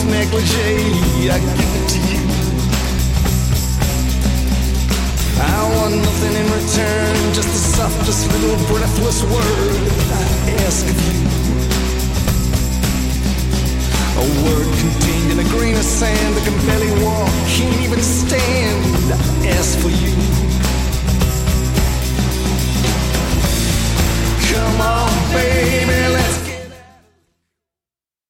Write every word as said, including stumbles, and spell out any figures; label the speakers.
Speaker 1: this negligee, I give it to you. I want nothing in return, just the softest little breathless word I ask of you. A word contained in a grain of sand that can barely walk, can't even stand. I ask for you.